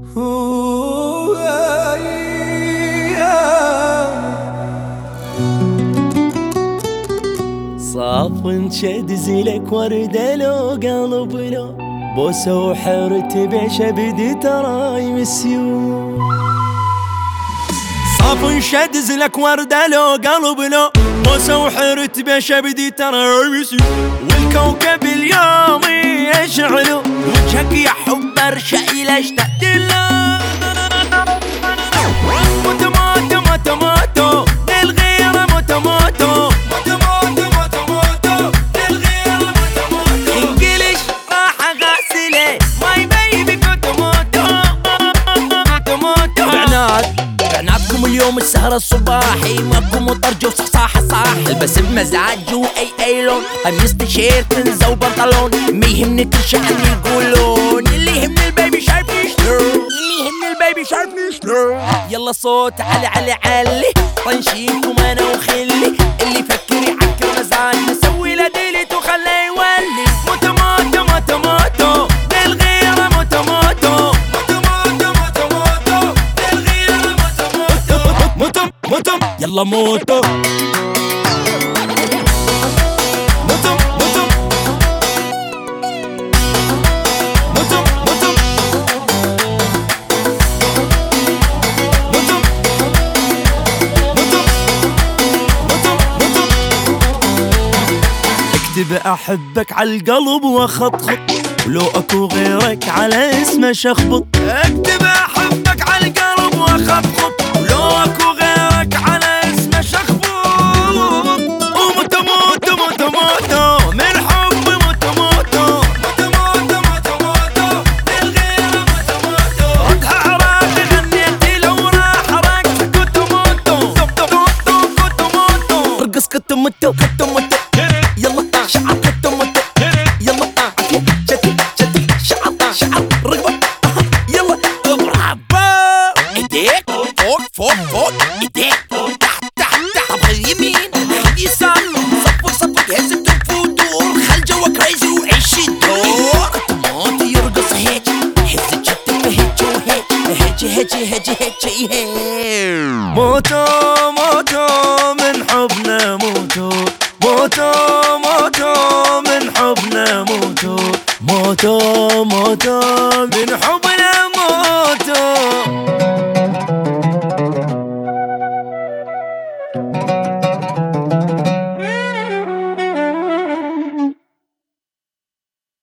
صاف انشد زيلك وردة لو قلب لو بوسة وحرت بعشة بدي ترى يمسيو. صاف انشد زيلك وردة لو قلب لو بوسة وحرت بعشة بدي ترى يمسيو. والكوكب اليوم يشعلو وجهك يا حب ارشقي لا اشتقت له. موتو موتو موتو موتو للغيرة موتو موتو اليوم السهرة الصباحي ماكو مطرج وصحصاحة صاح. البس بمزاج واي لون قميص تيشيرت تنزة وبنطلون. ما يهمني كل شي عني يقولون. اللي يهمني البيبي شايفني شنو، اللي يهمني البيبي شايفني شنو. يلا صوت علي علي علي طنشيكم انا وخلي. اللي يفكر يعكر مزاج نسوي له ديليت وخليه يولي. موتو موتو موتو موتو للغيرة موتو موتو يلا موتو موتو موتو موتو موتو موتو موتو موتو. اكتب احبك عالقلب واخطخط ولو اكو غيرك على اسمه شخبط. اكتب احبك عالقلب واخطخط ولو اكو غيرك على اسمه شخبط. وموتو موتو موتو موتو من حب موتو موتو موتو موتو موتو موتو للغيرة موتو موتو. ردها عراقي غنيتي لو راح راقص كوتو موتو كوتو موتو. ارقص كوتو موتو كوتو موتو يلا شعر كوتو موتو يلا شتي شتي شعر شعر رقبة يلا برافو. ايديك فوق فوق فوق ايديك تحت تحت تحت. طب اليمين يسار صفق صفق هز الدور خل جوا كريزي وعيش الدور. طماطي يرقص هيك هز الجد هيك وهيك هيك هيك هيك هيك. موتو موتو من حبنا موتو موتو موتو من حبنا موتو موتو موتو من حبنا